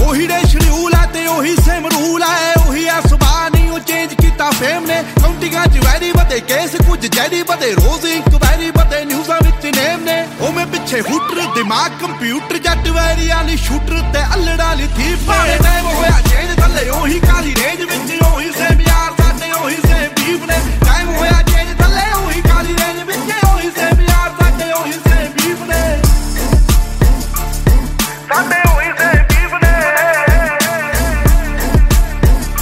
ਉਹੀ ਡੇ ਸ਼ਡਿਊਲ ਹੈ ਤੇ ਉਹੀ ਸੇਮ ਰੂਲ ਹੈ, ਉਹੀ ਆ ਸੁਭਾਅ ਨਹੀਂ ਉਹ ਚੇਂਜ ਕੀਤਾ ਫੇਮ ਨੇ। ਕਾਉਂਟਿੰਗਾਂ ਚ ਵੈਰੀ ਵਧੇ ਕੇਸ, ਕੁਝ ਜੈਰੀ ਵਧੇ ਰੋਜ਼ ਇਨਕੁਆਇਰੀ ਵਧੇ, ਨਿਊਜ਼ਾਂ ਵਿੱਚ ਨੇਮ ਨੇ। ਉਹ ਮੈਂ ਪਿੱਛੇ ਹੂਟਰ ਦਿਮਾਗ ਕੰਪਿਊਟਰ, ਜੱਟ ਵੈਰੀਆਂ ਲਈ ਸ਼ੂਟਰ ਤੇ ਅਲੜਾਂ ਲਈ ਥੀਫ। ਟਾਈਮ ਹੋਇਆ